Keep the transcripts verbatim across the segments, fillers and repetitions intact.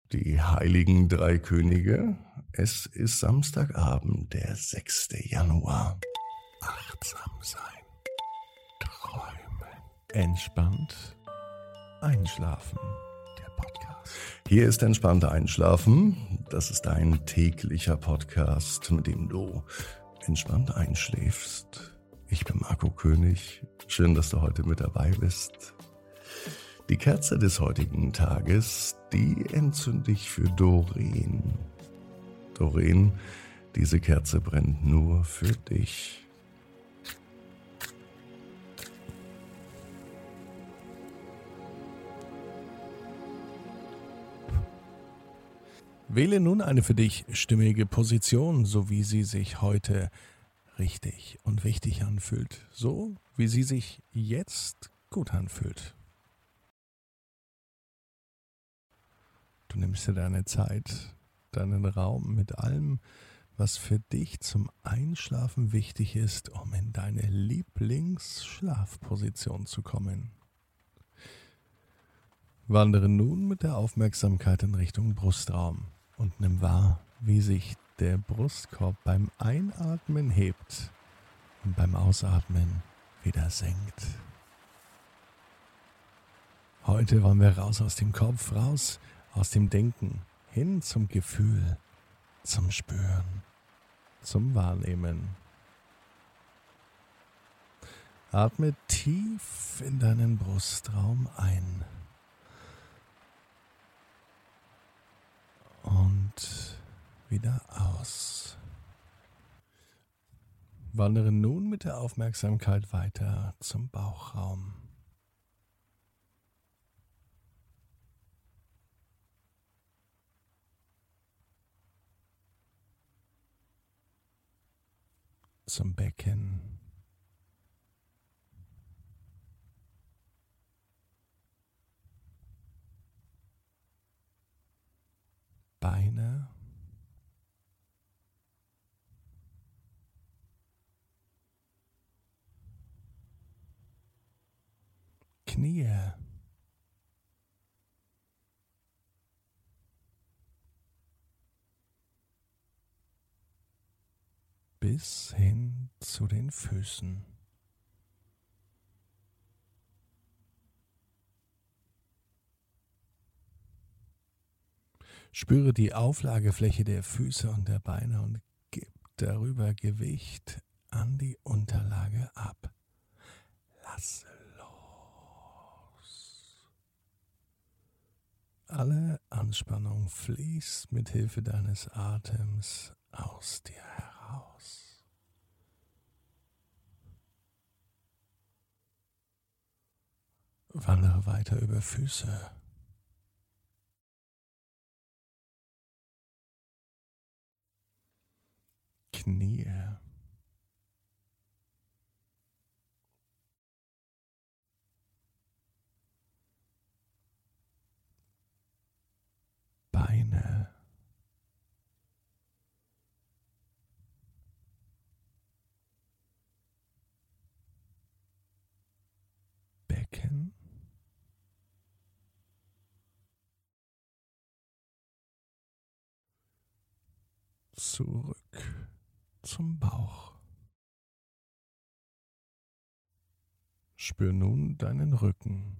Die heiligen drei Könige. Es ist Samstagabend, der sechste Januar. Achtsam sein. Träumen. Entspannt einschlafen. Der Podcast. Hier ist entspannt einschlafen. Das ist ein täglicher Podcast, mit dem du entspannt einschläfst. Ich bin Marco König. Schön, dass du heute mit dabei bist. Die Kerze des heutigen Tages, die entzünde ich für Doreen. Doreen, diese Kerze brennt nur für dich. Wähle nun eine für dich stimmige Position, so wie sie sich heute richtig und wichtig anfühlt. So wie sie sich jetzt gut anfühlt. Du nimmst dir deine Zeit, deinen Raum mit allem, was für dich zum Einschlafen wichtig ist, um in deine Lieblingsschlafposition zu kommen. Wandere nun mit der Aufmerksamkeit in Richtung Brustraum und nimm wahr, wie sich der Brustkorb beim Einatmen hebt und beim Ausatmen wieder senkt. Heute wollen wir raus aus dem Kopf, raus aus dem Denken, hin zum Gefühl, zum Spüren, zum Wahrnehmen. Atme tief in deinen Brustraum ein und wieder aus. Wandere nun mit der Aufmerksamkeit weiter zum Bauchraum. Zum Becken. Beine. Knie. Bis hin zu den Füßen. Spüre die Auflagefläche der Füße und der Beine und gib darüber Gewicht an die Unterlage ab. Lass los. Alle Anspannung fließt mit Hilfe deines Atems aus dir heraus. Wandere weiter über Füße. Knie. Beine. Becken. Zurück zum Bauch. Spür nun deinen Rücken.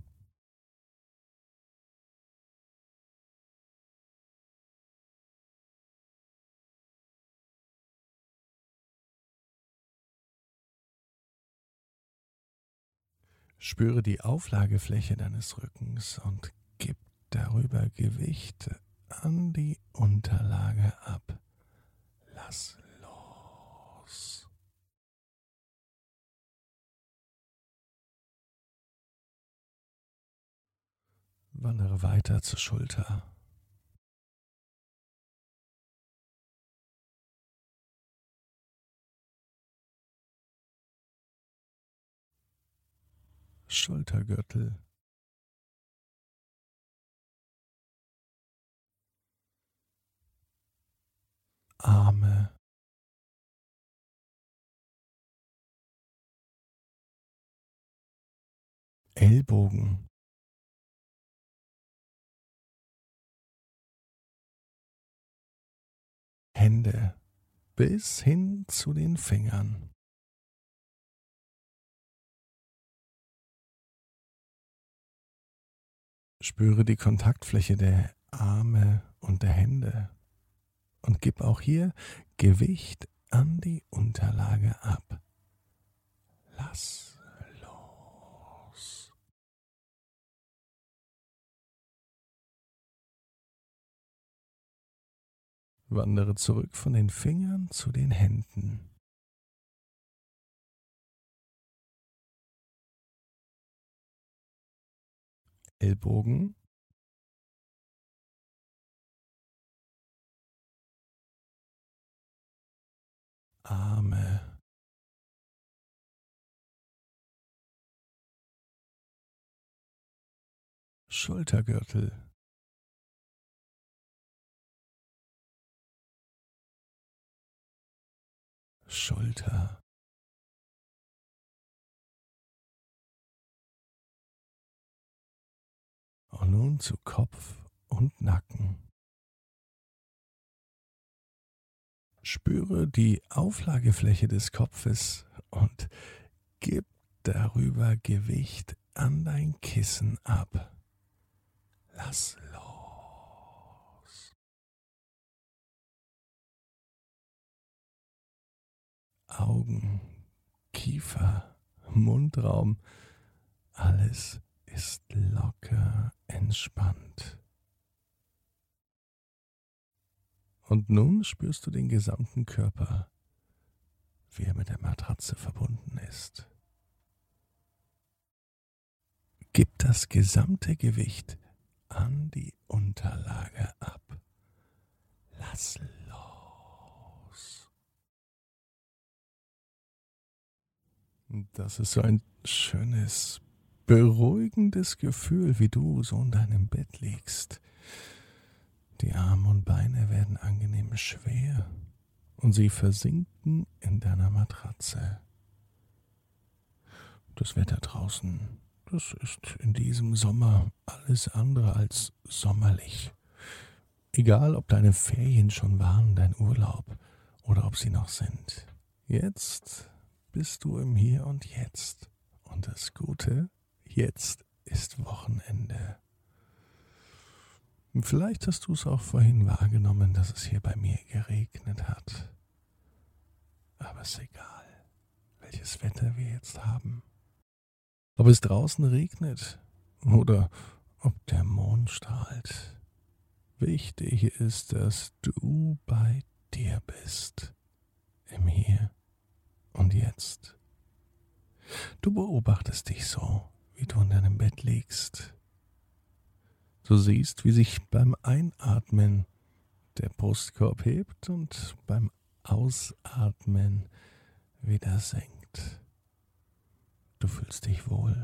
Spüre die Auflagefläche deines Rückens und gib darüber Gewicht an die Unterlage ab. Lass los. Wandere weiter zur Schulter. Schultergürtel. Arme. Ellbogen. Hände bis hin zu den Fingern. Spüre die Kontaktfläche der Arme und der Hände und gib auch hier Gewicht an die Unterlage ab. Lass los. Wandere zurück von den Fingern zu den Händen. Ellbogen, Arme, Schultergürtel, Schulter, und nun zu Kopf und Nacken. Spüre die Auflagefläche des Kopfes und gib darüber Gewicht an dein Kissen ab. Lass los. Augen, Kiefer, Mundraum, alles ist locker entspannt. Und nun spürst du den gesamten Körper, wie er mit der Matratze verbunden ist. Gib das gesamte Gewicht an die Unterlage ab. Lass los. Das ist so ein schönes, beruhigendes Gefühl, wie du so in deinem Bett liegst. Die Arme und Beine werden angenehm schwer und sie versinken in deiner Matratze. Das Wetter draußen, das ist in diesem Sommer alles andere als sommerlich. Egal, ob deine Ferien schon waren, dein Urlaub oder ob sie noch sind. Jetzt bist du im Hier und Jetzt. Und das Gute, jetzt ist Wochenende. Vielleicht hast du es auch vorhin wahrgenommen, dass es hier bei mir geregnet hat. Aber es ist egal, welches Wetter wir jetzt haben. Ob es draußen regnet oder ob der Mond strahlt. Wichtig ist, dass du bei dir bist. Im Hier und Jetzt. Du beobachtest dich so, wie du in deinem Bett liegst. Du siehst, wie sich beim Einatmen der Brustkorb hebt und beim Ausatmen wieder senkt. Du fühlst dich wohl,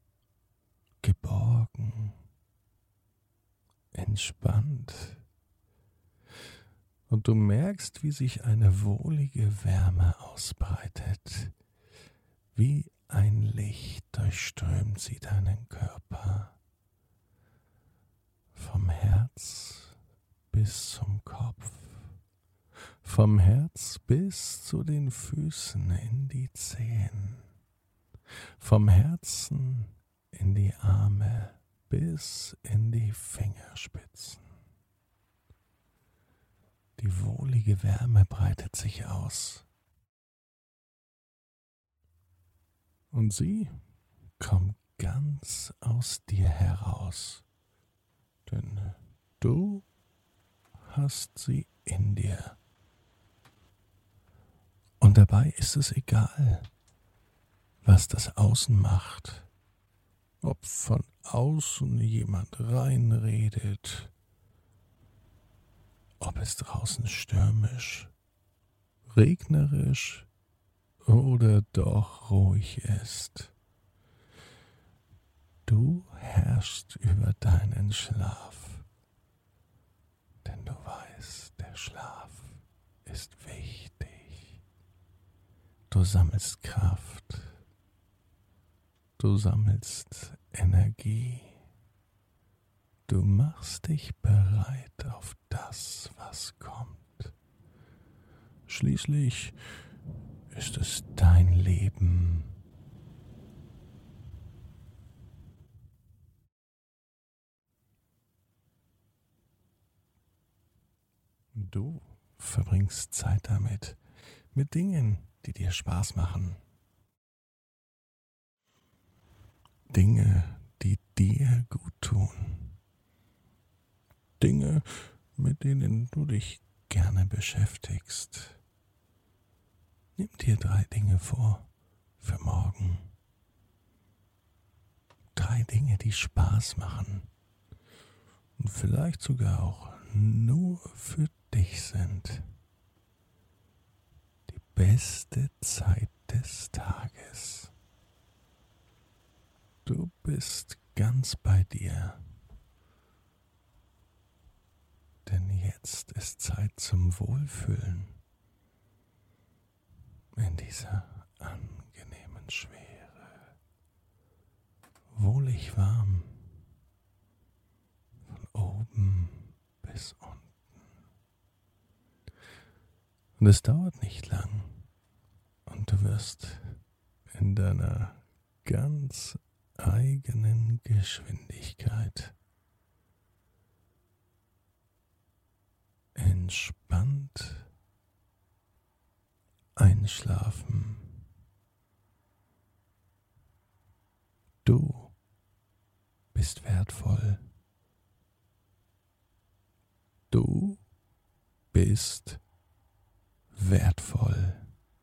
geborgen, entspannt. Und du merkst, wie sich eine wohlige Wärme ausbreitet. Wie ein Licht durchströmt sie deinen Körper. Vom Herz bis zum Kopf, vom Herz bis zu den Füßen in die Zehen, vom Herzen in die Arme bis in die Fingerspitzen. Die wohlige Wärme breitet sich aus. Und sie kommt ganz aus dir heraus. Denn du hast sie in dir. Und dabei ist es egal, was das Außen macht. Ob von außen jemand reinredet, ob es draußen stürmisch, regnerisch oder doch ruhig ist. Du herrschst über deinen Schlaf, denn du weißt, der Schlaf ist wichtig. Du sammelst Kraft, du sammelst Energie, du machst dich bereit auf das, was kommt. Schließlich ist es dein Leben. Du verbringst Zeit damit, mit Dingen, die dir Spaß machen. Dinge, die dir gut tun. Dinge, mit denen du dich gerne beschäftigst. Nimm dir drei Dinge vor für morgen. Drei Dinge, die Spaß machen. Und vielleicht sogar auch nur für dich sind. Die beste Zeit des Tages. Du bist ganz bei dir. Denn jetzt ist Zeit zum Wohlfühlen. In dieser angenehmen Schwere. Wohlig warm. Von oben bis unten. Und es dauert nicht lang. Und du wirst in deiner ganz eigenen Geschwindigkeit entspannt einschlafen. Du bist wertvoll. Du bist wertvoll.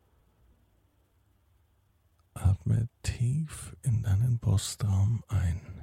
Atme tief in deinen Brustraum ein.